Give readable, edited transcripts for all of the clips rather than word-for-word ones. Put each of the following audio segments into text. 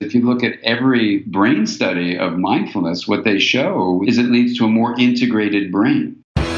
If you look at every brain study of mindfulness, what they show is it leads to a more integrated brain.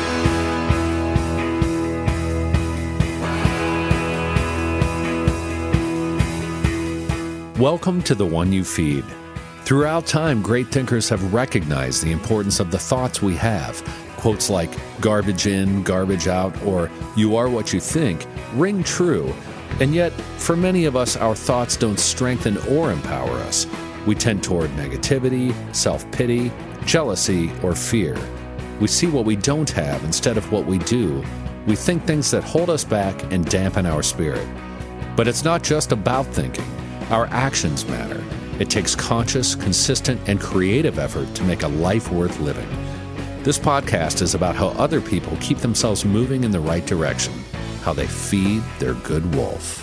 Welcome to The One You Feed. Throughout time, great thinkers have recognized the importance of the thoughts we have. Quotes like, garbage in, garbage out, or you are what you think, ring true. And yet, for many of us, our thoughts don't strengthen or empower us. We tend toward negativity, self-pity, jealousy, or fear. We see what we don't have instead of what we do. We think things that hold us back and dampen our spirit. But it's not just about thinking. Our actions matter. It takes conscious, consistent, and creative effort to make a life worth living. This podcast is about how other people keep themselves moving in the right direction, how they feed their good wolf.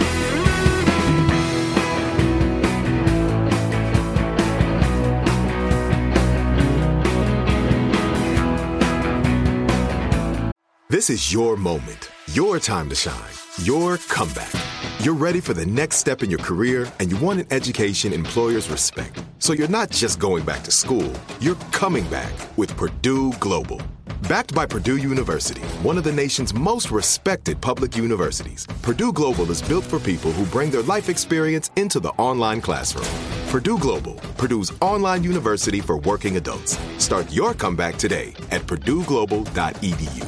This is your moment, your time to shine, your comeback. You're ready for the next step in your career, and you want an education employers respect. So you're not just going back to school, you're coming back with Purdue Global. Backed by Purdue University, one of the nation's most respected public universities, Purdue Global is built for people who bring their life experience into the online classroom. Purdue Global, Purdue's online university for working adults. Start your comeback today at purdueglobal.edu.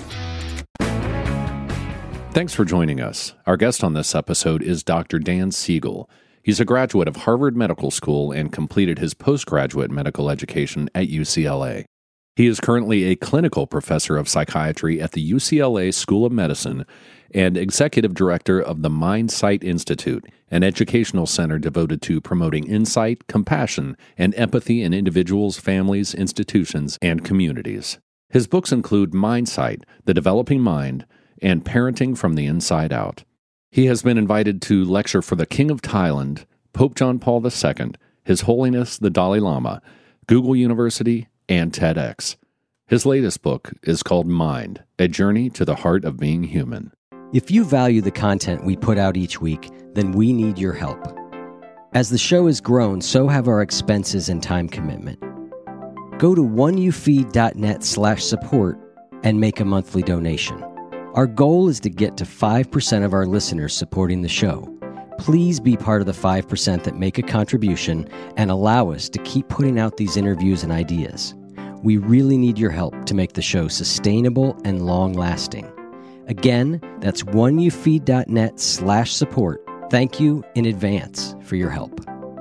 Thanks for joining us. Our guest on this episode is Dr. Dan Siegel. He's a graduate of Harvard Medical School and completed his postgraduate medical education at UCLA. He is currently a clinical professor of psychiatry at the UCLA School of Medicine and executive director of the MindSight Institute, an educational center devoted to promoting insight, compassion, and empathy in individuals, families, institutions, and communities. His books include MindSight, The Developing Mind, and Parenting from the Inside Out. He has been invited to lecture for the King of Thailand, Pope John Paul II, His Holiness the Dalai Lama, Google University, and TEDx. His latest book is called Mind, A Journey to the Heart of Being Human. If you value the content we put out each week, then we need your help. As the show has grown, so have our expenses and time commitment. Go to oneyoufeed.net/support and make a monthly donation. Our goal is to get to 5% of our listeners supporting the show. Please be part of the 5% that make a contribution and allow us to keep putting out these interviews and ideas. We really need your help to make the show sustainable and long-lasting. Again, that's oneyoufeed.net/support. Thank you in advance for your help.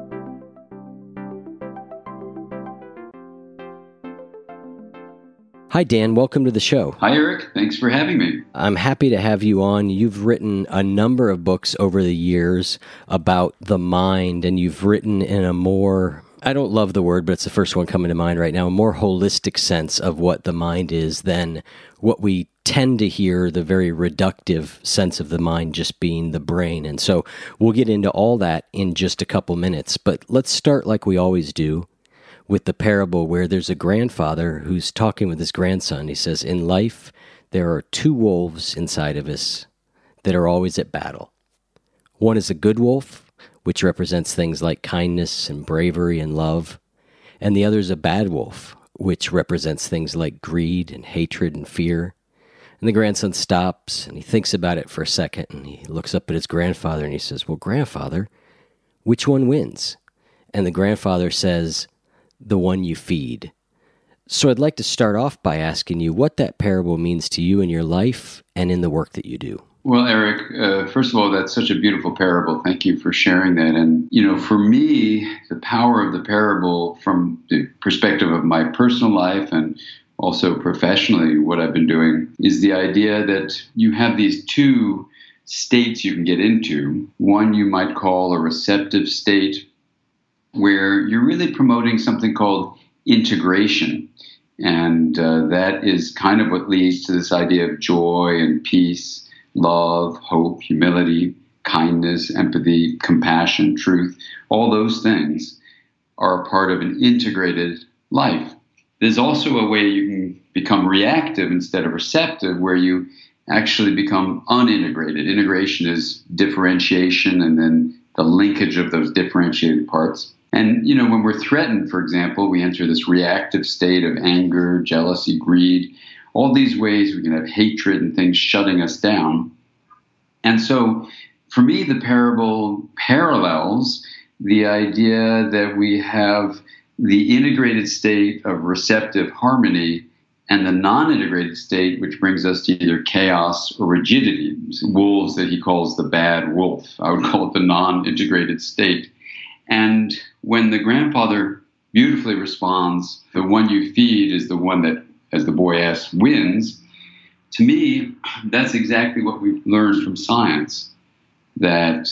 Hi, Dan. Welcome to the show. Hi, Eric. Thanks for having me. I'm happy to have you on. You've written a number of books over the years about the mind, and you've written in a more, I don't love the word, but it's the first one coming to mind right now, a more holistic sense of what the mind is than what we tend to hear, the very reductive sense of the mind just being the brain. And so we'll get into all that in just a couple minutes, but let's start like we always do, with the parable where there's a grandfather who's talking with his grandson. He says, in life, there are two wolves inside of us that are always at battle. One is a good wolf, which represents things like kindness and bravery and love. And the other is a bad wolf, which represents things like greed and hatred and fear. And the grandson stops and he thinks about it for a second and he looks up at his grandfather and he says, well, grandfather, which one wins? And the grandfather says, the one you feed. So I'd like to start off by asking you what that parable means to you in your life and in the work that you do. Well, Eric, first of all, that's such a beautiful parable. Thank you for sharing that. And, for me, the power of the parable from the perspective of my personal life and also professionally, what I've been doing is the idea that you have these two states you can get into. One you might call a receptive state, where you're really promoting something called integration. And that is kind of what leads to this idea of joy and peace, love, hope, humility, kindness, empathy, compassion, truth. All those things are a part of an integrated life. There's also a way you can become reactive instead of receptive, where you actually become unintegrated. Integration is differentiation and then the linkage of those differentiated parts. And, when we're threatened, for example, we enter this reactive state of anger, jealousy, greed, all these ways we can have hatred and things shutting us down. And so for me, the parable parallels the idea that we have the integrated state of receptive harmony and the non-integrated state, which brings us to either chaos or rigidity. Wolves that he calls the bad wolf. I would call it the non-integrated state. And when the grandfather beautifully responds, the one you feed is the one that, as the boy asks, wins. To me, that's exactly what we've learned from science, that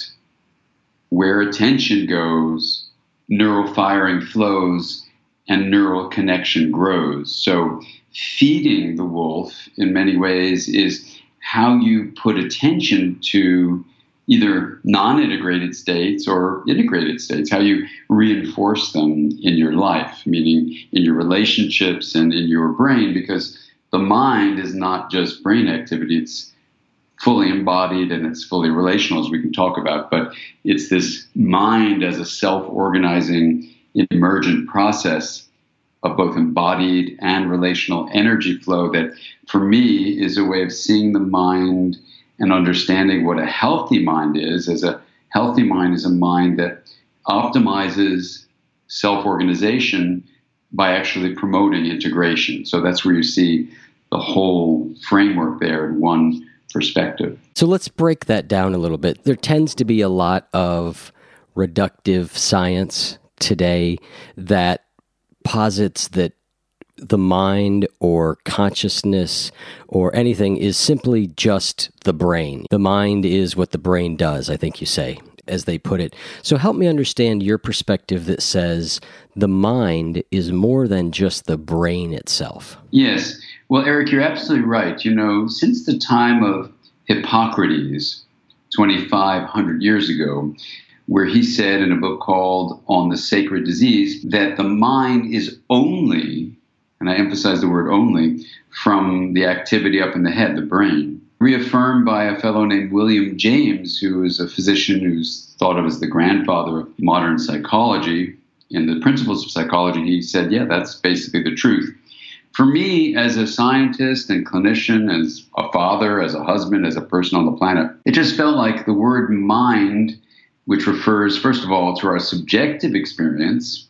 where attention goes, neural firing flows and neural connection grows. So feeding the wolf in many ways is how you put attention to either non-integrated states or integrated states, how you reinforce them in your life, meaning in your relationships and in your brain, because the mind is not just brain activity, it's fully embodied and it's fully relational, as we can talk about, but it's this mind as a self-organizing emergent process of both embodied and relational energy flow that, for me, is a way of seeing the mind and understanding what a healthy mind is. As a healthy mind is a mind that optimizes self-organization by actually promoting integration. So that's where you see the whole framework there in one perspective. So let's break that down a little bit. There tends to be a lot of reductive science today that posits that the mind or consciousness or anything is simply just the brain. The mind is what the brain does, I think you say, as they put it. So help me understand your perspective that says the mind is more than just the brain itself. Yes. Well, Eric, you're absolutely right. Since the time of Hippocrates, 2,500 years ago, where he said in a book called On the Sacred Disease that the mind is only, and I emphasize the word only, from the activity up in the head, the brain, reaffirmed by a fellow named William James, who is a physician who's thought of as the grandfather of modern psychology. In the Principles of Psychology, he said, yeah, that's basically the truth. For me, as a scientist and clinician, as a father, as a husband, as a person on the planet, it just felt like the word mind, which refers, first of all, to our subjective experience,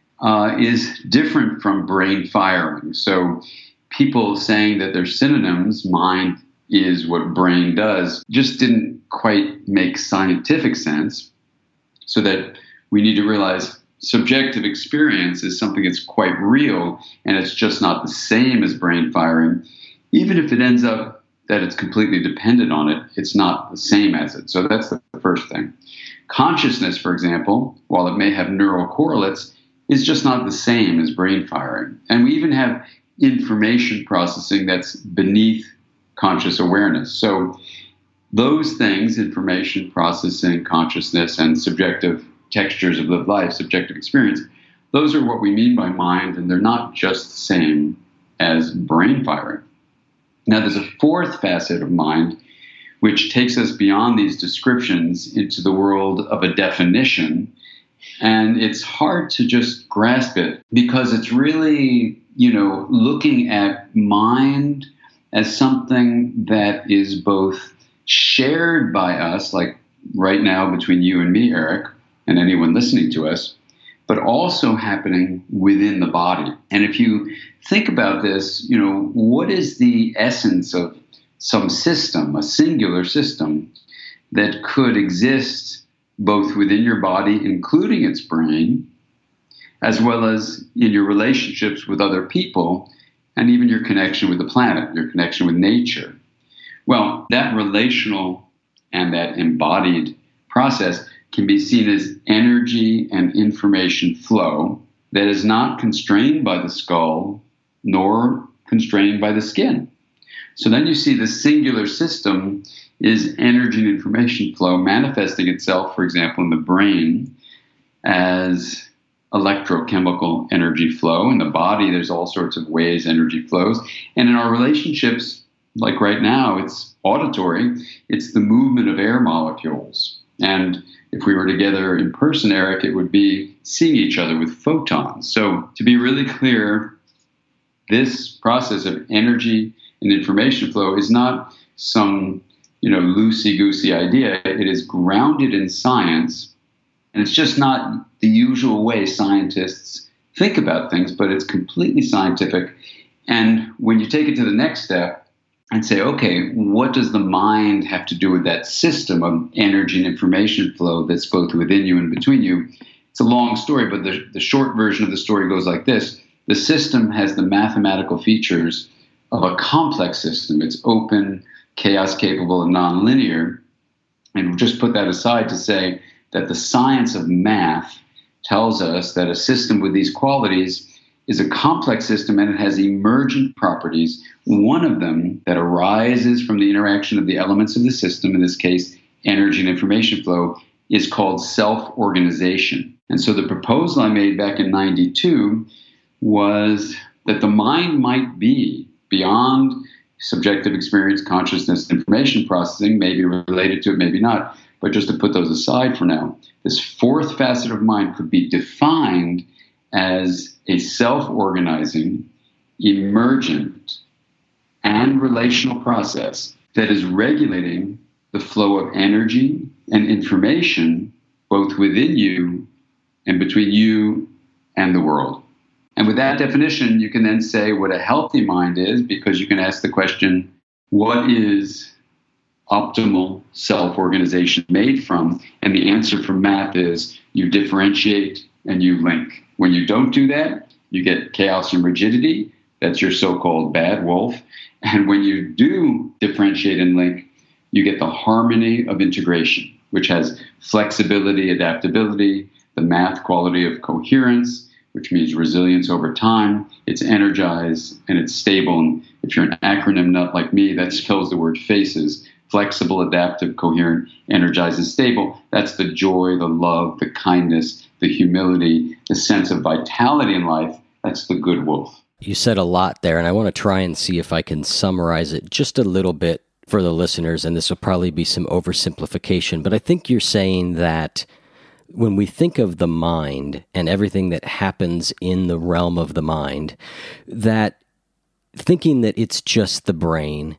is different from brain firing. So people saying that they're synonyms, mind is what brain does, just didn't quite make scientific sense. So that we need to realize subjective experience is something that's quite real, and it's just not the same as brain firing. Even if it ends up that it's completely dependent on it, it's not the same as it. So that's the first thing. Consciousness, for example, while it may have neural correlates, is just not the same as brain firing. And we even have information processing that's beneath conscious awareness. So those things, information processing, consciousness, and subjective textures of lived life, subjective experience, those are what we mean by mind, and they're not just the same as brain firing. Now, there's a fourth facet of mind, which takes us beyond these descriptions into the world of a definition. And it's hard to just grasp it because it's really, looking at mind as something that is both shared by us, like right now between you and me, Eric, and anyone listening to us, but also happening within the body. And if you think about this, what is the essence of some system, a singular system that could exist both within your body, including its brain, as well as in your relationships with other people, and even your connection with the planet, your connection with nature? Well, that relational and that embodied process can be seen as energy and information flow that is not constrained by the skull nor constrained by the skin. So then you see the singular system is energy and information flow manifesting itself, for example, in the brain as electrochemical energy flow. In the body, there's all sorts of ways energy flows. And in our relationships, like right now, it's auditory. It's the movement of air molecules. And if we were together in person, Eric, it would be seeing each other with photons. So to be really clear, this process of energy and information flow is not some, loosey-goosey idea. It is grounded in science, and it's just not the usual way scientists think about things, but it's completely scientific. And when you take it to the next step and say, okay, what does the mind have to do with that system of energy and information flow that's both within you and between you? It's a long story, but the short version of the story goes like this. The system has the mathematical features of a complex system. It's open, chaos capable, and nonlinear. And we'll just put that aside to say that the science of math tells us that a system with these qualities is a complex system, and it has emergent properties. One of them that arises from the interaction of the elements of the system, in this case, energy and information flow, is called self-organization. And so the proposal I made back in 92 was that the mind might be beyond subjective experience, consciousness, information processing, maybe related to it, maybe not. But just to put those aside for now, this fourth facet of mind could be defined as a self-organizing, emergent, and relational process that is regulating the flow of energy and information both within you and between you and the world. And with that definition, you can then say what a healthy mind is, because you can ask the question, what is optimal self-organization made from? And the answer from math is you differentiate and you link. When you don't do that, you get chaos and rigidity. That's your so-called bad wolf. And when you do differentiate and link, you get the harmony of integration, which has flexibility, adaptability, the math quality of coherence, which means resilience over time. It's energized and it's stable. And if you're an acronym nut like me, that spells the word FACES: flexible, adaptive, coherent, energized, and stable. That's the joy, the love, the kindness, the humility, the sense of vitality in life. That's the good wolf. You said a lot there, and I want to try and see if I can summarize it just a little bit for the listeners, and this will probably be some oversimplification, but I think you're saying that when we think of the mind and everything that happens in the realm of the mind, that thinking that it's just the brain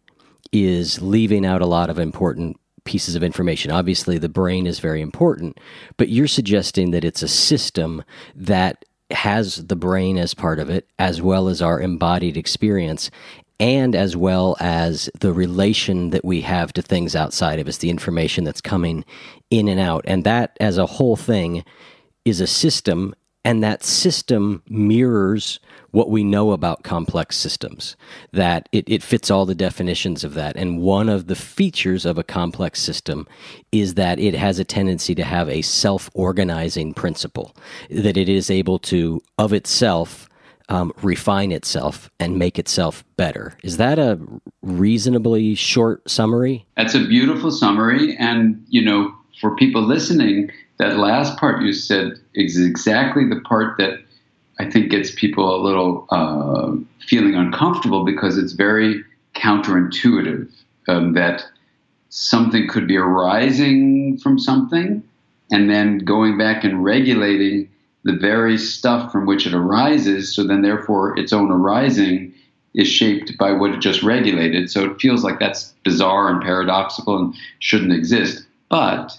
is leaving out a lot of important pieces of information. Obviously, the brain is very important, but you're suggesting that it's a system that has the brain as part of it, as well as our embodied experience, and as well as the relation that we have to things outside of us, the information that's coming in and out. And that, as a whole thing, is a system, and that system mirrors what we know about complex systems, that it fits all the definitions of that. And one of the features of a complex system is that it has a tendency to have a self-organizing principle, that it is able to, of itself, refine itself and make itself better. Is that a reasonably short summary? That's a beautiful summary. And, for people listening, that last part you said is exactly the part that I think gets people a little feeling uncomfortable, because it's very counterintuitive, that something could be arising from something and then going back and regulating the very stuff from which it arises. So then therefore its own arising is shaped by what it just regulated. So it feels like that's bizarre and paradoxical and shouldn't exist. But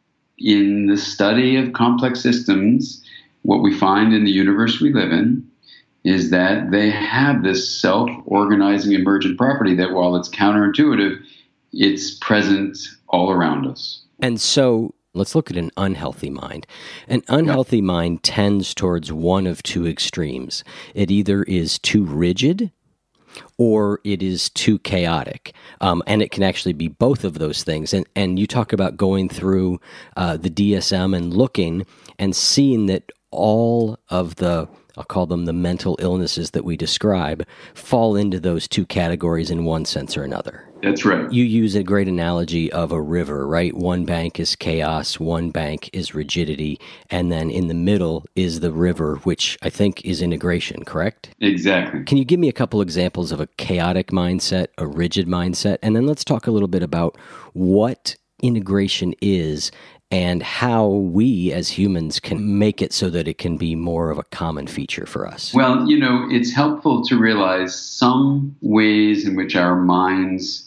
in the study of complex systems, what we find in the universe we live in is that they have this self-organizing emergent property that, while it's counterintuitive, it's present all around us. And so let's look at an unhealthy mind. An unhealthy mind tends towards one of two extremes. It either is too rigid or it is too chaotic. And it can actually be both of those things. And you talk about going through the DSM and looking and seeing that all of the, I'll call them the mental illnesses that we describe, fall into those two categories in one sense or another. That's right. You use a great analogy of a river, right? One bank is chaos, one bank is rigidity, and then in the middle is the river, which I think is integration, correct? Exactly. Can you give me a couple examples of a chaotic mindset, a rigid mindset, and then let's talk a little bit about what integration is and how we as humans can make it so that it can be more of a common feature for us? Well, it's helpful to realize some ways in which our minds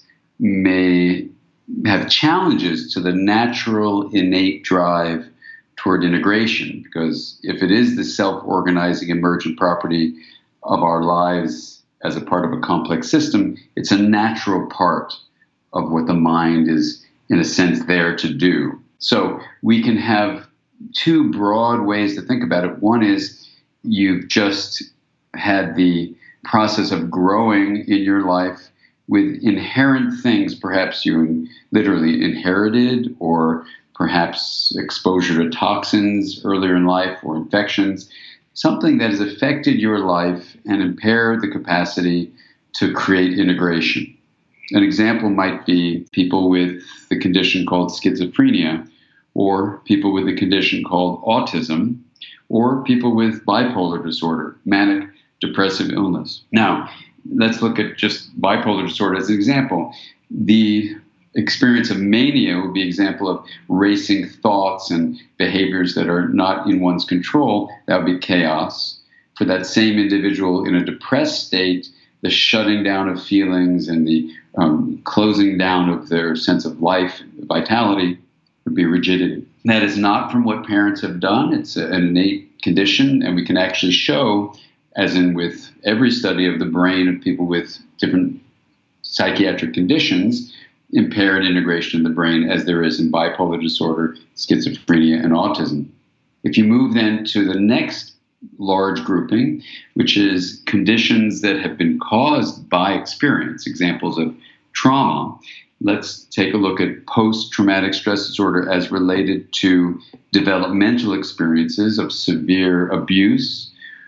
may have challenges to the natural innate drive toward integration, because if it is the self-organizing emergent property of our lives as a part of a complex system, it's a natural part of what the mind is, in a sense, there to do. So we can have two broad ways to think about it. One is you've just had the process of growing in your life with inherent things perhaps you literally inherited, or perhaps exposure to toxins earlier in life or infections, something that has affected your life and impaired the capacity to create integration. An example might be people with the condition called schizophrenia, or people with the condition called autism, or people with bipolar disorder, manic depressive illness. Now, let's look at just bipolar disorder as an example. The experience of mania would be an example of racing thoughts and behaviors that are not in one's control. That would be chaos. For that same individual in a depressed state, the shutting down of feelings and the closing down of their sense of life, vitality, would be rigidity. That is not from what parents have done. It's an innate condition, and we can actually show, as in with every study of the brain of people with different psychiatric conditions, impaired integration in the brain, as there is in bipolar disorder, schizophrenia, and autism. If you move then to the next large grouping, which is conditions that have been caused by experience, examples of trauma, let's take a look at post-traumatic stress disorder as related to developmental experiences of severe abuse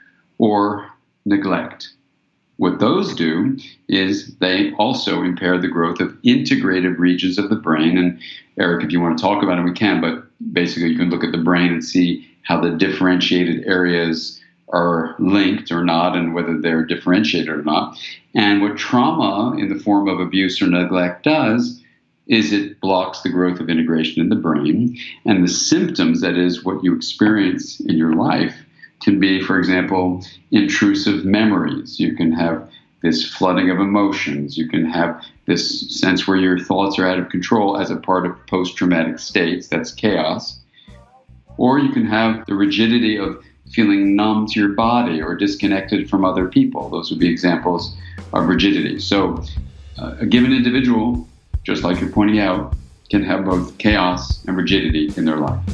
or neglect. What those do is they also impair the growth of integrated regions of the brain. And Eric, if you want to talk about it, we can, but basically you can look at the brain and see how the differentiated areas are linked or not, and whether they're differentiated or not. And what trauma in the form of abuse or neglect does is it blocks the growth of integration in the brain. And the symptoms, that is what you experience in your life, can be, for example, intrusive memories. You can have this flooding of emotions. You can have this sense where your thoughts are out of control as a part of post-traumatic states. That's chaos. Or you can have the rigidity of feeling numb to your body or disconnected from other people. Those would be examples of rigidity. So a given individual, just like you're pointing out, can have both chaos and rigidity in their life.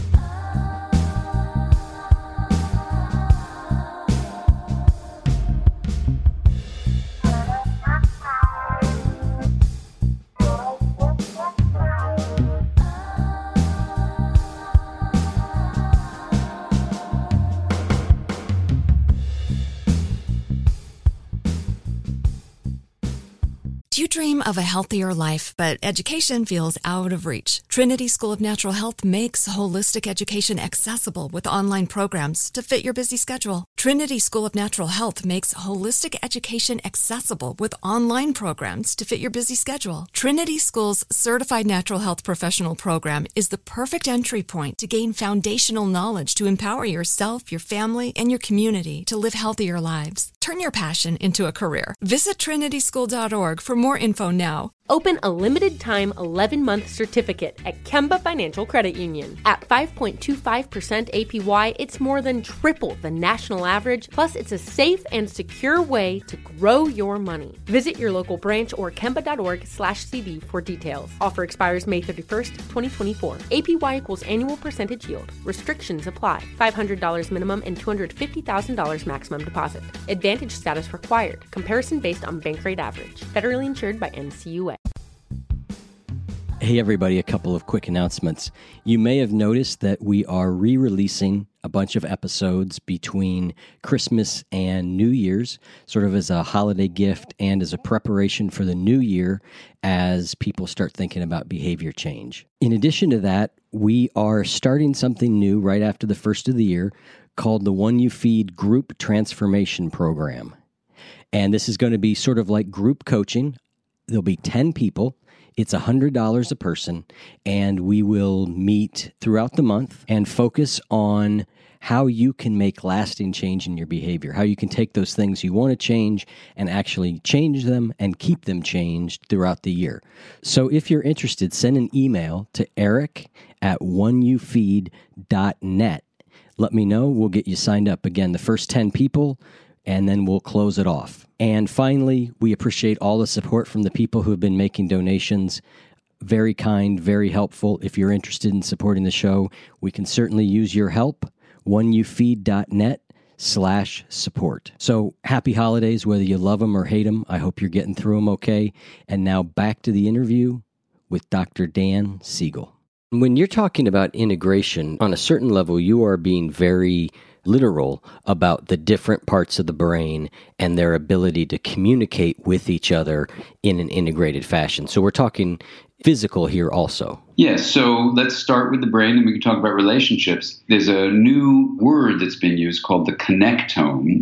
Do you dream of a healthier life, but education feels out of reach? Trinity School of Natural Health makes holistic education accessible with online programs to fit your busy schedule. Trinity School of Natural Health makes holistic education accessible with online programs to fit your busy schedule. Trinity School's Certified Natural Health Professional Program is the perfect entry point to gain foundational knowledge to empower yourself, your family, and your community to live healthier lives. Turn your passion into a career. Visit trinityschool.org for more info now. Open a limited-time 11-month certificate at Kemba Financial Credit Union. At 5.25% APY, it's more than triple the national average, plus it's a safe and secure way to grow your money. Visit your local branch or kemba.org/CD for details. Offer expires May 31st, 2024. APY equals annual percentage yield. Restrictions apply. $500 minimum and $250,000 maximum deposit. Advantage status required. Comparison based on bank rate average. Federally insured by NCUA. Hey everybody, a couple of quick announcements. You may have noticed that we are re-releasing a bunch of episodes between Christmas and New Year's, sort of as a holiday gift and as a preparation for the new year as people start thinking about behavior change. In addition to that, we are starting something new right after the first of the year called the One You Feed Group Transformation Program. And this is going to be sort of like group coaching. There'll be 10 people. It's $100 a person, and we will meet throughout the month and focus on how you can make lasting change in your behavior, how you can take those things you want to change and actually change them and keep them changed throughout the year. So if you're interested, send an email to eric@oneyoufeed.net. Let me know. We'll get you signed up. Again, the first 10 people, and then we'll close it off. And finally, we appreciate all the support from the people who have been making donations. Very kind, very helpful. If you're interested in supporting the show, we can certainly use your help. oneyoufeed.net/support. So happy holidays, whether you love them or hate them. I hope you're getting through them okay. And now back to the interview with Dr. Dan Siegel. When you're talking about integration, on a certain level, you are being very literal about the different parts of the brain and their ability to communicate with each other in an integrated fashion. So we're talking physical here also. Yes, so let's start with the brain and we can talk about relationships. There's a new word that's been used called the connectome,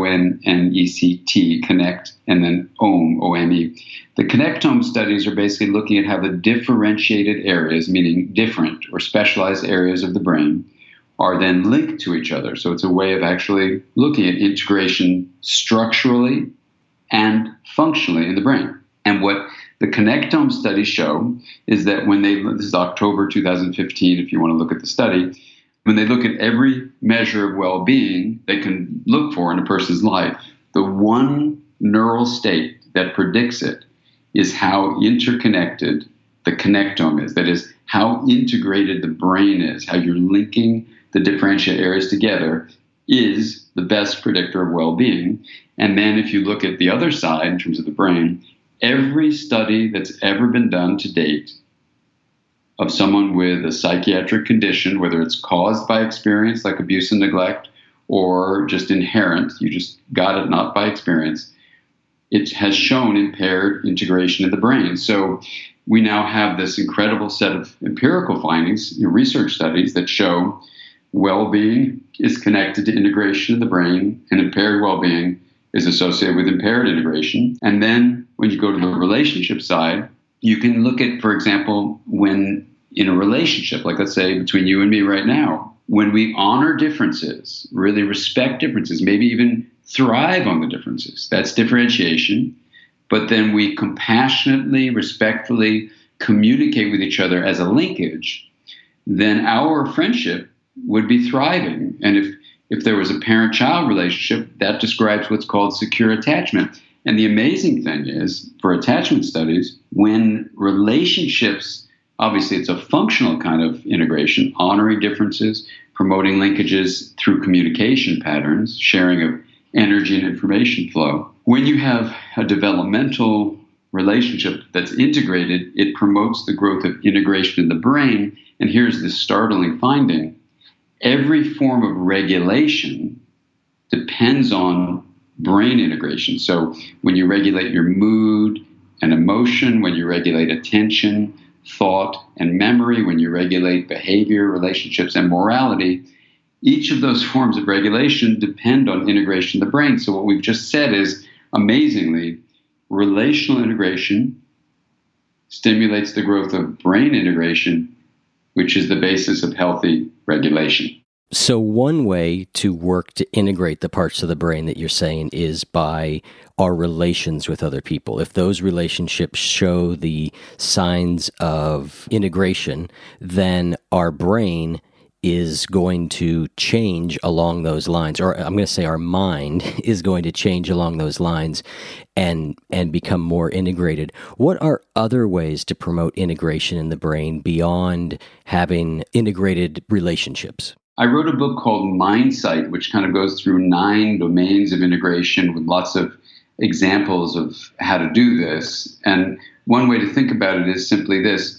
CONNECT, connect, and then OME. The connectome studies are basically looking at how the differentiated areas, meaning different or specialized areas of the brain, are then linked to each other. So it's a way of actually looking at integration structurally and functionally in the brain. And what the connectome studies show is that this is October 2015, if you want to look at the study, when they look at every measure of well-being they can look for in a person's life, the one neural state that predicts it is how interconnected the connectome is. That is, how integrated the brain is, how you're linking the differentiated areas together is the best predictor of well-being. And then if you look at the other side in terms of the brain, every study that's ever been done to date of someone with a psychiatric condition, whether it's caused by experience like abuse and neglect or just inherent, you just got it not by experience, it has shown impaired integration of the brain. So we now have this incredible set of empirical findings, research studies that show well-being is connected to integration of the brain, and impaired well-being is associated with impaired integration. And then when you go to the relationship side, you can look at, for example, when in a relationship, like let's say between you and me right now, when we honor differences, really respect differences, maybe even thrive on the differences, that's differentiation. But then we compassionately, respectfully communicate with each other as a linkage, then our friendship would be thriving. And if there was a parent-child relationship, that describes what's called secure attachment. And the amazing thing is, for attachment studies, when relationships, obviously it's a functional kind of integration, honoring differences, promoting linkages through communication patterns, sharing of energy and information flow. When you have a developmental relationship that's integrated, it promotes the growth of integration in the brain. And here's the startling finding. Every form of regulation depends on brain integration. So when you regulate your mood and emotion, when you regulate attention, thought, and memory, when you regulate behavior, relationships, and morality, each of those forms of regulation depend on integration of the brain. So what we've just said is, amazingly, relational integration stimulates the growth of brain integration, which is the basis of healthy regulation. So one way to work to integrate the parts of the brain that you're saying is by our relations with other people. If those relationships show the signs of integration, then our brain is going to change along those lines, or I'm going to say our mind is going to change along those lines and become more integrated. What are other ways to promote integration in the brain beyond having integrated relationships? I wrote a book called Mindsight, which kind of goes through 9 domains of integration with lots of examples of how to do this. And one way to think about it is simply this.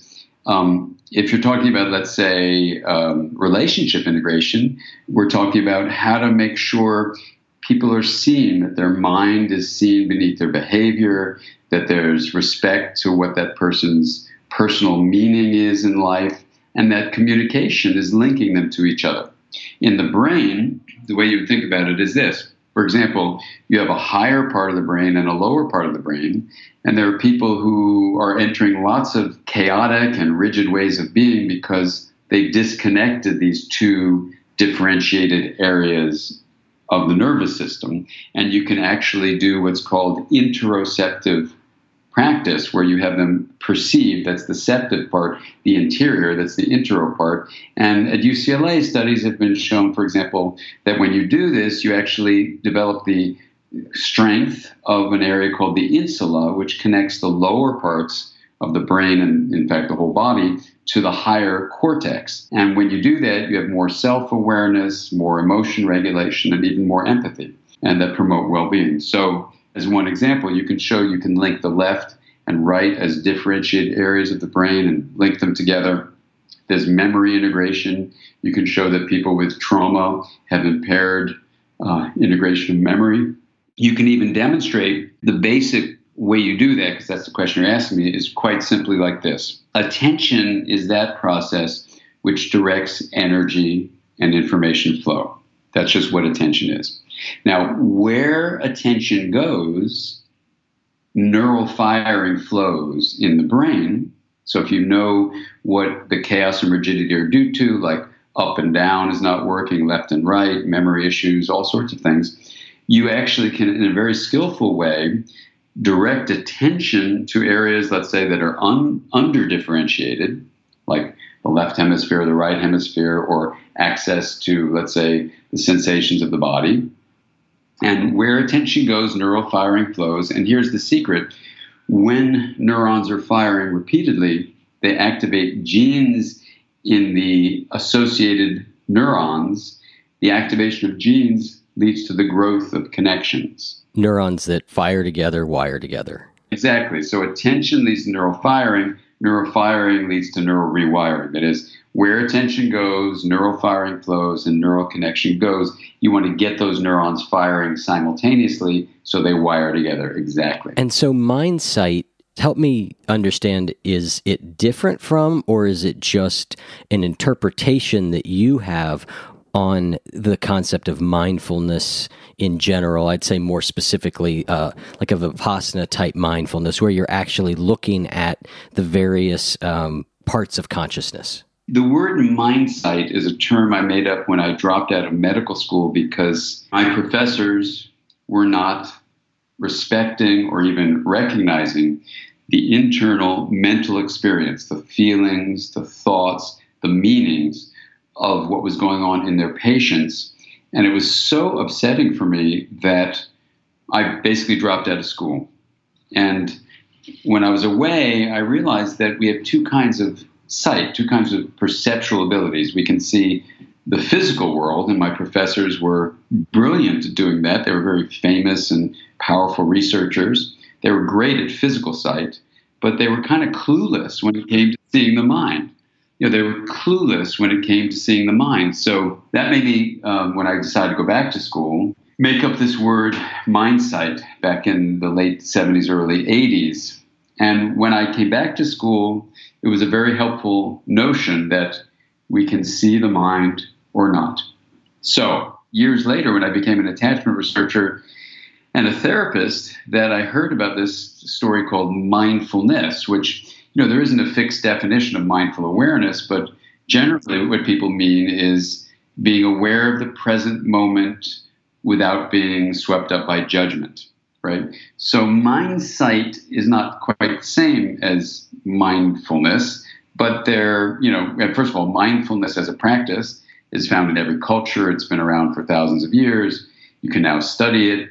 If you're talking about, let's say, relationship integration, we're talking about how to make sure people are seen, that their mind is seen beneath their behavior, that there's respect to what that person's personal meaning is in life, and that communication is linking them to each other. In the brain, the way you would think about it is this. For example, you have a higher part of the brain and a lower part of the brain, and there are people who are entering lots of chaotic and rigid ways of being because they've disconnected these two differentiated areas of the nervous system. And you can actually do what's called interoceptive practice, where you have them perceive, that's the ceptive part, the interior, that's the intero part. And at UCLA, studies have been shown, for example, that when you do this, you actually develop the strength of an area called the insula, which connects the lower parts of the brain and, in fact, the whole body to the higher cortex. And when you do that, you have more self-awareness, more emotion regulation, and even more empathy, and that promote well-being. So, as one example, you can link the left and right as differentiated areas of the brain and link them together. There's memory integration. You can show that people with trauma have impaired integration of memory. You can even demonstrate the basic way you do that, because that's the question you're asking me, is quite simply like this. Attention is that process which directs energy and information flow. That's just what attention is. Now, where attention goes, neural firing flows in the brain. So if you know what the chaos and rigidity are due to, like up and down is not working, left and right, memory issues, all sorts of things, you actually can, in a very skillful way, direct attention to areas, let's say, that are under-differentiated, like the left hemisphere or the right hemisphere, or access to, let's say, the sensations of the body. And where attention goes, neural firing flows. And here's the secret. When neurons are firing repeatedly, they activate genes in the associated neurons. The activation of genes leads to the growth of connections. Neurons that fire together, wire together. Exactly. So attention leads to neural firing leads to neural rewiring. That is, where attention goes, neural firing flows, and neural connection goes. You want to get those neurons firing simultaneously so they wire together. Exactly. And so MindSight, help me understand, is it different from, or is it just an interpretation that you have on the concept of mindfulness in general? I'd say more specifically, like a Vipassana type mindfulness, where you're actually looking at the various parts of consciousness. The word MindSight is a term I made up when I dropped out of medical school because my professors were not respecting or even recognizing the internal mental experience, the feelings, the thoughts, the meanings of what was going on in their patients. And it was so upsetting for me that I basically dropped out of school. And when I was away, I realized that we have two kinds of sight, two kinds of perceptual abilities. We can see the physical world, and my professors were brilliant at doing that. They were very famous and powerful researchers. They were great at physical sight, but they were kind of clueless when it came to seeing the mind. They were clueless when it came to seeing the mind. So that made me, when I decided to go back to school, make up this word MindSight back in the late 70s, early 80s. And when I came back to school, it was a very helpful notion that we can see the mind or not. So years later, when I became an attachment researcher and a therapist, that I heard about this story called mindfulness, which, there isn't a fixed definition of mindful awareness, but generally what people mean is being aware of the present moment without being swept up by judgment, right? So MindSight is not quite the same as mindfulness, but first of all, mindfulness as a practice is found in every culture. It's been around for thousands of years. You can now study it.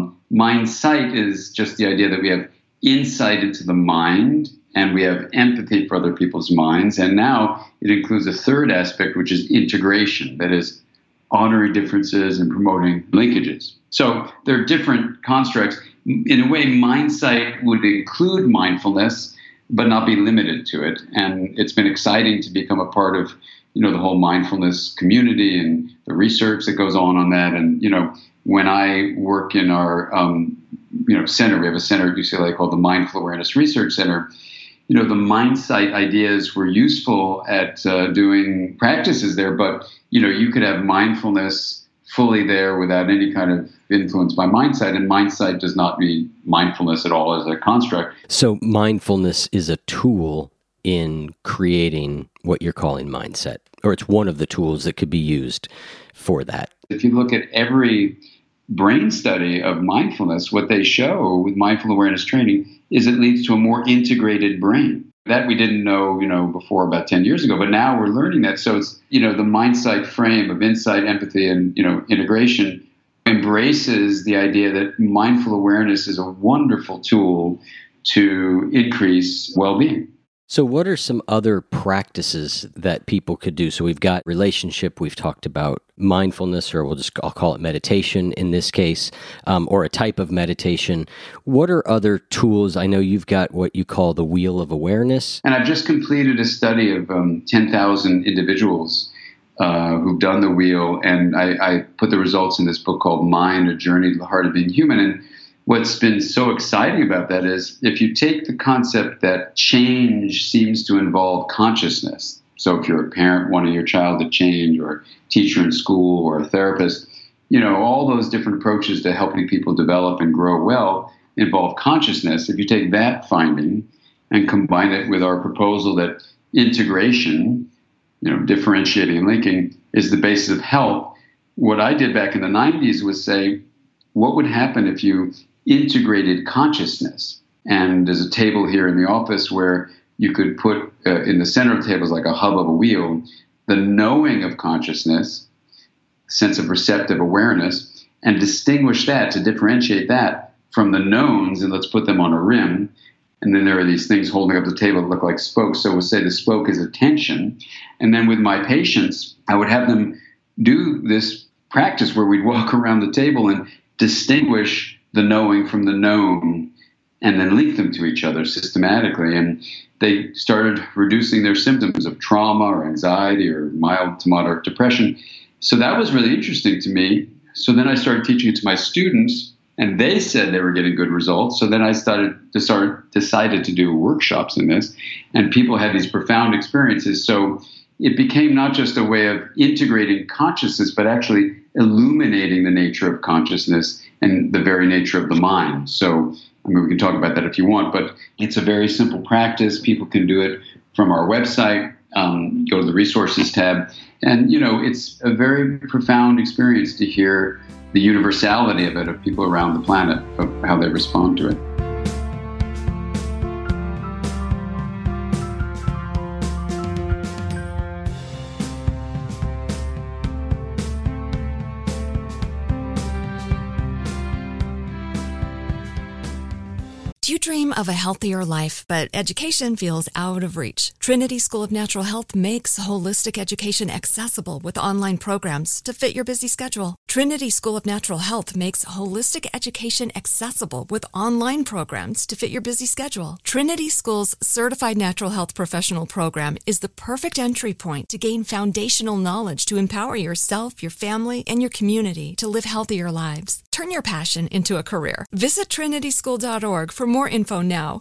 MindSight is just the idea that we have insight into the mind and we have empathy for other people's minds. And now it includes a third aspect, which is integration. That is, honoring differences and promoting linkages. So there are different constructs. In a way, MindSight would include mindfulness, but not be limited to it. And it's been exciting to become a part of, the whole mindfulness community and the research that goes on that. And, when I work in our, center, we have a center at UCLA called the Mindful Awareness Research Center. The MindSight ideas were useful at doing practices there, but, you could have mindfulness fully there without any kind of influence by mindsight. And mindsight does not mean mindfulness at all as a construct. So mindfulness is a tool in creating what you're calling mindset, or it's one of the tools that could be used for that. If you look at every brain study of mindfulness, what they show with mindful awareness training is it leads to a more integrated brain. That we didn't know, before about 10 years ago, but now we're learning that. So it's, the mindsight frame of insight, empathy, and, integration embraces the idea that mindful awareness is a wonderful tool to increase well-being. So what are some other practices that people could do? So we've got relationship, we've talked about mindfulness, or I'll call it meditation in this case, or a type of meditation. What are other tools? I know you've got what you call the Wheel of Awareness. And I've just completed a study of 10,000 individuals who've done the wheel, and I put the results in this book called Mind, A Journey to the Heart of Being Human. And what's been so exciting about that is if you take the concept that change seems to involve consciousness, so if you're a parent wanting your child to change, or a teacher in school, or a therapist, all those different approaches to helping people develop and grow well involve consciousness. If you take that finding and combine it with our proposal that integration, differentiating and linking, is the basis of health, what I did back in the 90s was say, what would happen if you integrated consciousness? And there's a table here in the office where you could put in the center of the table is like a hub of a wheel, the knowing of consciousness, sense of receptive awareness, and distinguish that, to differentiate that from the knowns, and let's put them on a rim. And then there are these things holding up the table that look like spokes. So we'll say the spoke is attention. And then with my patients, I would have them do this practice where we'd walk around the table and distinguish the knowing from the known, and then link them to each other systematically. And they started reducing their symptoms of trauma or anxiety or mild to moderate depression. So that was really interesting to me. So then I started teaching it to my students, and they said they were getting good results. So then I decided to do workshops in this, and people had these profound experiences. So it became not just a way of integrating consciousness, but actually illuminating the nature of consciousness and the very nature of the mind. So, we can talk about that if you want, but it's a very simple practice. People can do it from our website, go to the resources tab. And, it's a very profound experience to hear the universality of it, of people around the planet, of how they respond to it. Do you dream of a healthier life, but education feels out of reach? Trinity School of Natural Health makes holistic education accessible with online programs to fit your busy schedule. Trinity School of Natural Health makes holistic education accessible with online programs to fit your busy schedule. Trinity School's Certified Natural Health Professional Program is the perfect entry point to gain foundational knowledge to empower yourself, your family, and your community to live healthier lives. Turn your passion into a career. Visit trinityschool.org for more info now.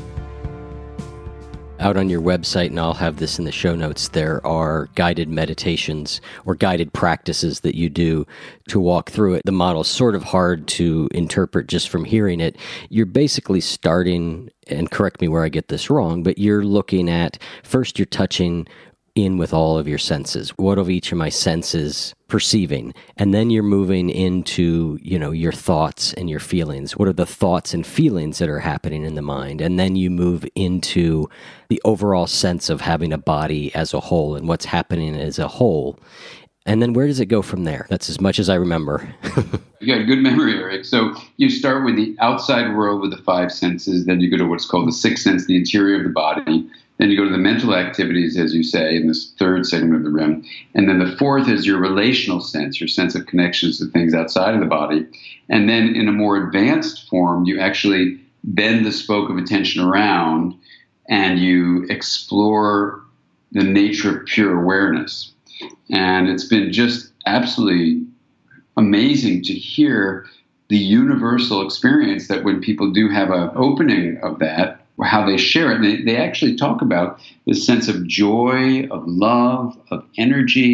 Out on your website, and I'll have this in the show notes, there are guided meditations or guided practices that you do to walk through it. The model's sort of hard to interpret just from hearing it. You're basically starting, and correct me where I get this wrong, but you're looking at, first you're touching in with all of your senses. What of each of my senses perceiving? And then you're moving into, your thoughts and your feelings. What are the thoughts and feelings that are happening in the mind? And then you move into the overall sense of having a body as a whole and what's happening as a whole. And then where does it go from there? That's as much as I remember. You got a good memory, Eric. So you start with the outside world with the five senses. Then you go to what's called the sixth sense, the interior of the body. Then you go to the mental activities, as you say, in this third segment of the rim. And then the fourth is your relational sense, your sense of connections to things outside of the body. And then in a more advanced form, you actually bend the spoke of attention around and you explore the nature of pure awareness. And it's been just absolutely amazing to hear the universal experience that when people do have an opening of that, how they share it. They actually talk about this sense of joy, of love, of energy,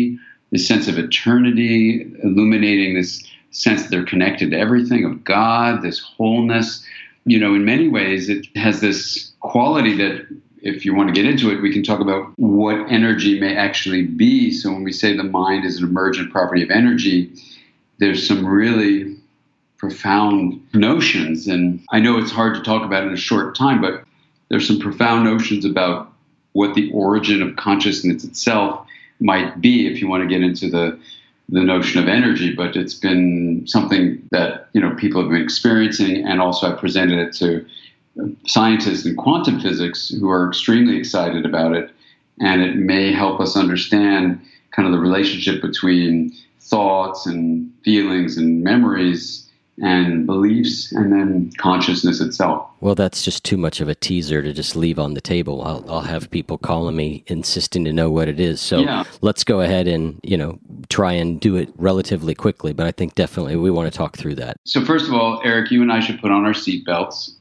this sense of eternity, illuminating this sense that they're connected to everything, of God, this wholeness. In many ways, it has this quality that, if you want to get into it, we can talk about what energy may actually be. So when we say the mind is an emergent property of energy, there's some really profound notions. And I know it's hard to talk about in a short time, but there's some profound notions about what the origin of consciousness itself might be, if you want to get into the notion of energy. But it's been something that, people have been experiencing, and also I presented it to scientists in quantum physics who are extremely excited about it. And it may help us understand kind of the relationship between thoughts and feelings and memories and beliefs, and then consciousness itself. Well, that's just too much of a teaser to just leave on the table. I'll have people calling me insisting to know what it is. So Let's go ahead and, try and do it relatively quickly. But I think definitely we want to talk through that. So first of all, Eric, you and I should put on our seatbelts.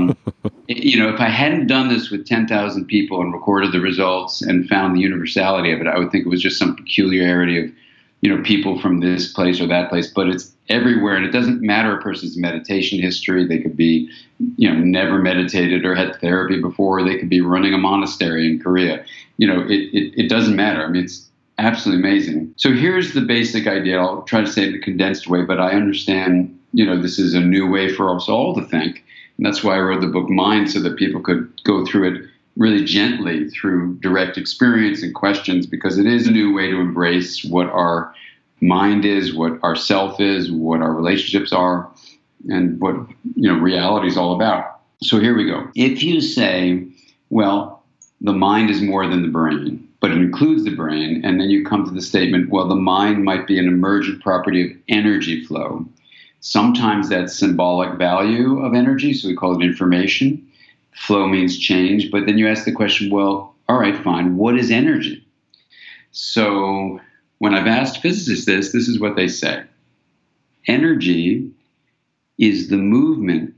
If I hadn't done this with 10,000 people and recorded the results and found the universality of it, I would think it was just some peculiarity of, people from this place or that place, but it's everywhere. And it doesn't matter a person's meditation history. They could be, never meditated or had therapy before. They could be running a monastery in Korea. It doesn't matter. I mean, it's absolutely amazing. So here's the basic idea. I'll try to say it in a condensed way, but I understand, this is a new way for us all to think. And that's why I wrote the book Mind, so that people could go through it really gently through direct experience and questions, because it is a new way to embrace what our mind is, what our self is, what our relationships are, and what reality is all about. So here we go. If you say, well, the mind is more than the brain, but it includes the brain, and then you come to the statement, well, the mind might be an emergent property of energy flow. Sometimes that's symbolic value of energy, so we call it information. Flow means change, but then you ask the question, well, all right, fine, what is energy? So when I've asked physicists this is what they say. Energy is the movement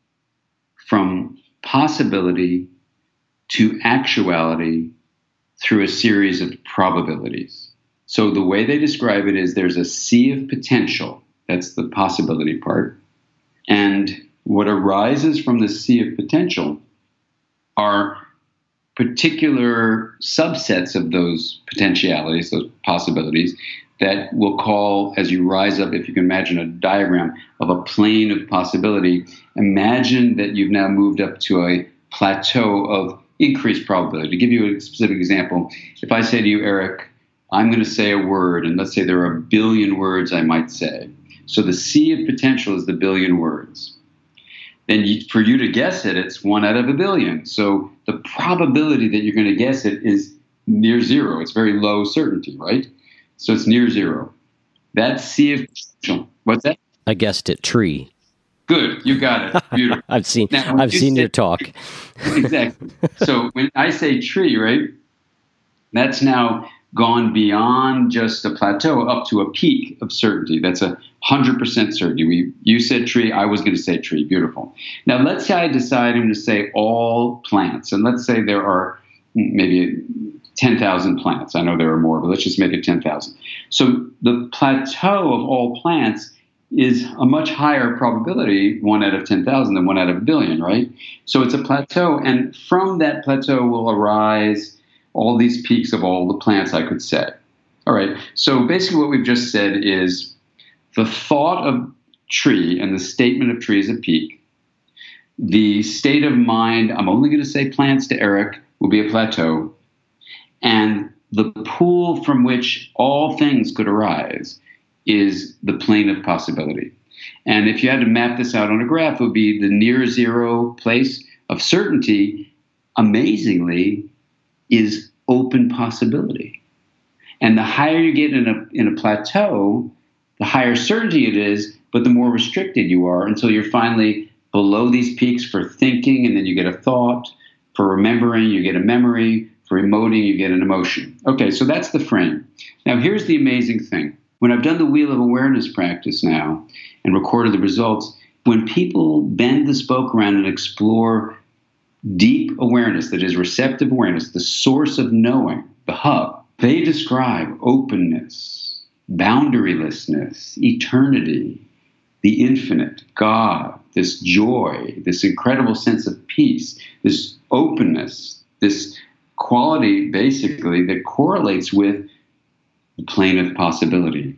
from possibility to actuality through a series of probabilities. So the way they describe it is there's a sea of potential. That's the possibility part. And what arises from the sea of potential are particular subsets of those potentialities, those possibilities, that we'll call, as you rise up, if you can imagine a diagram of a plane of possibility, imagine that you've now moved up to a plateau of increased probability. To give you a specific example, if I say to you, Eric, I'm going to say a word, and let's say there are 1 billion words I might say. So the sea of potential is the 1 billion words. Then for you to guess it, it's 1 out of 1 billion. So the probability that you're going to guess it is near zero. It's very low certainty, right? So it's near zero. That sea of potential. What's that? I guessed it, tree. Good, you got it. Beautiful. I've seen your talk. Exactly. So when I say tree, right, that's now gone beyond just a plateau up to a peak of certainty. That's 100% certainty. You said tree, I was going to say tree. Beautiful. Now let's say I decide I'm going to say all plants, and let's say there are maybe 10,000 plants. I know there are more, but let's just make it 10,000. So the plateau of all plants is a much higher probability, 1 out of 10,000 than 1 out of 1 billion, right? So it's a plateau, and from that plateau will arise all these peaks of all the plants I could say. All right, so basically what we've just said is the thought of tree and the statement of tree is a peak. The state of mind, I'm only going to say plants to Eric, will be a plateau. And the pool from which all things could arise is the plane of possibility. And if you had to map this out on a graph, it would be the near zero place of certainty, amazingly, is open possibility. And the higher you get in a plateau, the higher certainty it is, but the more restricted you are until you're finally below these peaks for thinking, and then you get a thought. For remembering, you get a memory. For emoting, you get an emotion. Okay, so that's the frame. Now, here's the amazing thing. When I've done the Wheel of Awareness practice now and recorded the results, when people bend the spoke around and explore deep awareness, that is receptive awareness, the source of knowing, the hub, they describe openness, boundarylessness, eternity, the infinite, God, this joy, this incredible sense of peace, this openness, this quality basically that correlates with the plane of possibility.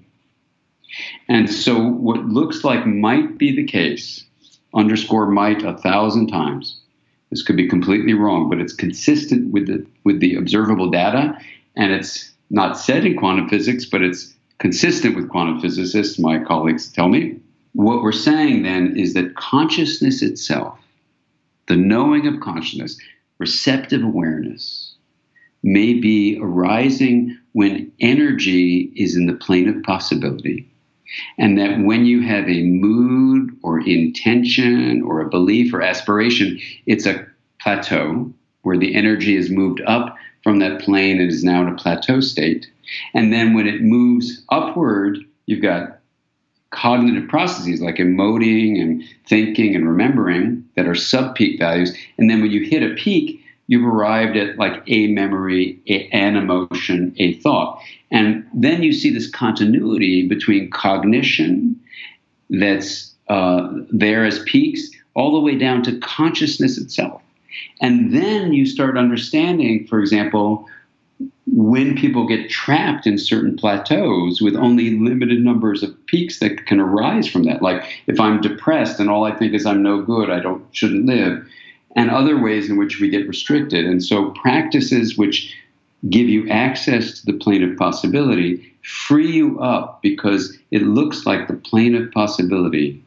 And so what looks like might be the case, underscore might 1,000 times, this could be completely wrong, but it's consistent with the observable data, and it's not said in quantum physics, but it's consistent with quantum physicists, my colleagues tell me. What we're saying then is that consciousness itself, the knowing of consciousness, receptive awareness, may be arising when energy is in the plane of possibility, and that when you have a mood or intention or a belief or aspiration, it's a plateau where the energy is moved up from that plane and is now in a plateau state. And then when it moves upward, you've got cognitive processes like emoting and thinking and remembering that are sub-peak values. And then when you hit a peak, you've arrived at like a memory, an emotion, a thought. And then you see this continuity between cognition that's there as peaks all the way down to consciousness itself. And then you start understanding, for example, when people get trapped in certain plateaus with only limited numbers of peaks that can arise from that. Like if I'm depressed and all I think is I'm no good, shouldn't live. And other ways in which we get restricted. And so practices which give you access to the plane of possibility free you up, because it looks like the plane of possibility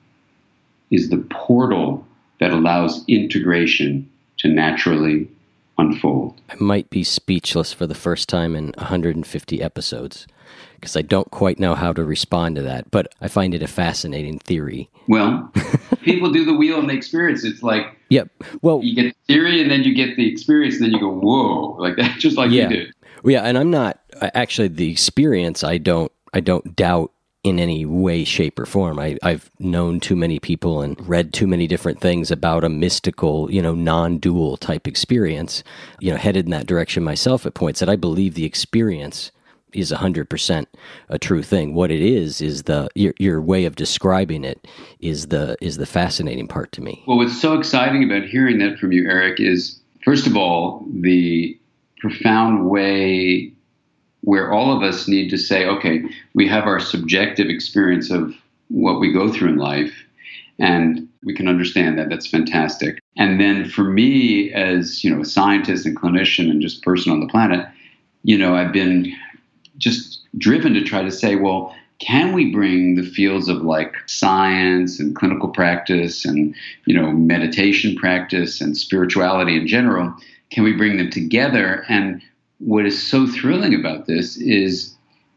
is the portal that allows integration to naturally unfold. I might be speechless for the first time in 150 episodes because I don't quite know how to respond to that, but I find it a fascinating theory. Well, people do the wheel and the experience. It's like, yep. Well, you get the theory and then you get the experience and then you go, whoa, like that, just like you did. Well, yeah, and I'm not actually the experience. I don't doubt in any way, shape, or form. I've known too many people and read too many different things about a mystical, non-dual type experience, headed in that direction myself at points, that I believe the experience is 100% a true thing. What it is your way of describing it is the fascinating part to me. Well, what's so exciting about hearing that from you, Eric, is first of all, the profound way where all of us need to say, okay, we have our subjective experience of what we go through in life, and we can understand that. That's fantastic. And then for me, as a scientist and clinician and just person on the planet, I've been just driven to try to say, well, can we bring the fields of like science and clinical practice and meditation practice and spirituality in general, can we bring them together? And what is so thrilling about this is,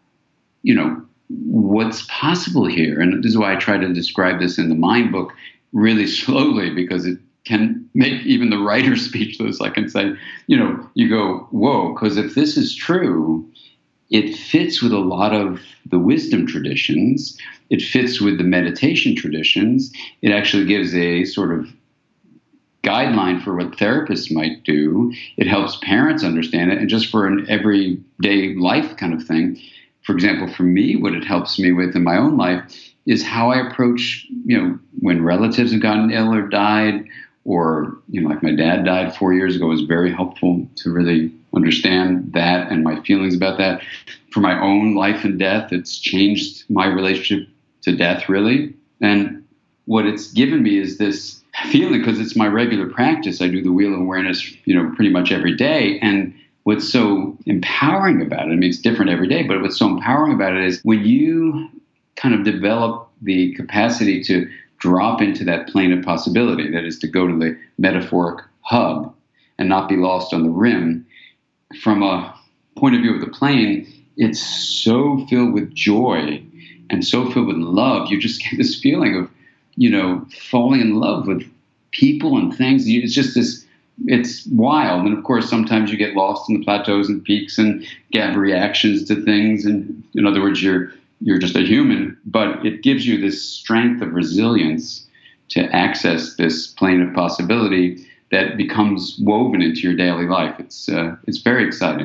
what's possible here. And this is why I try to describe this in the Mind book really slowly, because it can make even the writer speechless. I can say, you go, whoa, because if this is true, it fits with a lot of the wisdom traditions. It fits with the meditation traditions. It actually gives a sort of guideline for what therapists might do. It helps parents understand it, and just for an everyday life kind of thing. For example, for me, what it helps me with in my own life is how I approach, when relatives have gotten ill or died, or, like my dad died 4 years ago. It was very helpful to really understand that and my feelings about that. For my own life and death, it's changed my relationship to death, really. And what it's given me is this feeling, because it's my regular practice. I do the wheel of awareness, pretty much every day. And what's so empowering about it, it's different every day, but what's so empowering about it is when you kind of develop the capacity to drop into that plane of possibility, that is to go to the metaphoric hub and not be lost on the rim. From a point of view of the plane, it's so filled with joy and so filled with love. You just get this feeling of, falling in love with people and things. It's just this, it's wild. And of course, sometimes you get lost in the plateaus and peaks and get reactions to things. And in other words, you're just a human, but it gives you this strength of resilience to access this plane of possibility that becomes woven into your daily life. It's very exciting.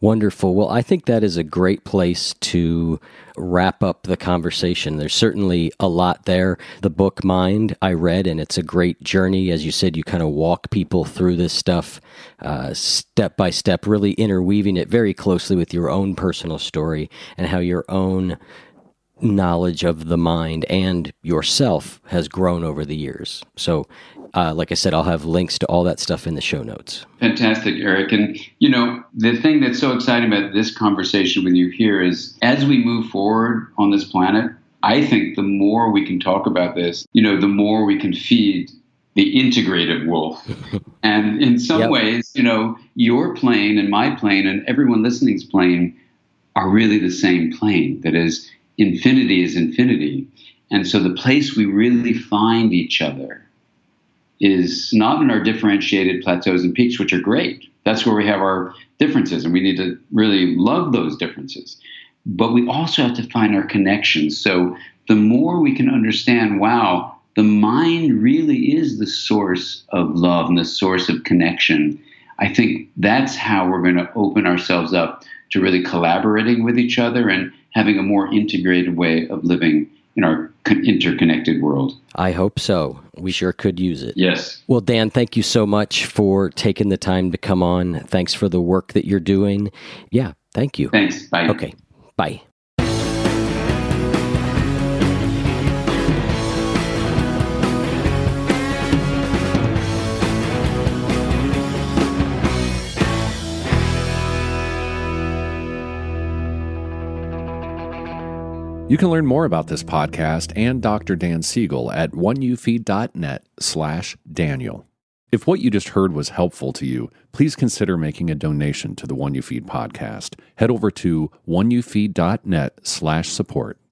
Wonderful. Well, I think that is a great place to wrap up the conversation. There's certainly a lot there. The book Mind I read, and it's a great journey. As you said, you kind of walk people through this stuff step by step, really interweaving it very closely with your own personal story and how your own knowledge of the mind and yourself has grown over the years. So, like I said, I'll have links to all that stuff in the show notes. Fantastic, Eric. And, the thing that's so exciting about this conversation with you here is as we move forward on this planet, I think the more we can talk about this, the more we can feed the integrated wolf. And in some ways, your plane and my plane and everyone listening's plane are really the same plane. That is, infinity is infinity. And so the place we really find each other is not in our differentiated plateaus and peaks, which are great. That's where we have our differences, and we need to really love those differences. But we also have to find our connections. So the more we can understand, wow, the mind really is the source of love and the source of connection, I think that's how we're going to open ourselves up to really collaborating with each other and having a more integrated way of living in our interconnected world. I hope so. We sure could use it. Yes. Well, Dan, thank you so much for taking the time to come on. Thanks for the work that you're doing. Yeah, thank you. Thanks. Bye. Okay. Bye. You can learn more about this podcast and Dr. Dan Siegel at oneyoufeed.net/Daniel. If what you just heard was helpful to you, please consider making a donation to the One You Feed podcast. Head over to oneyoufeed.net/support.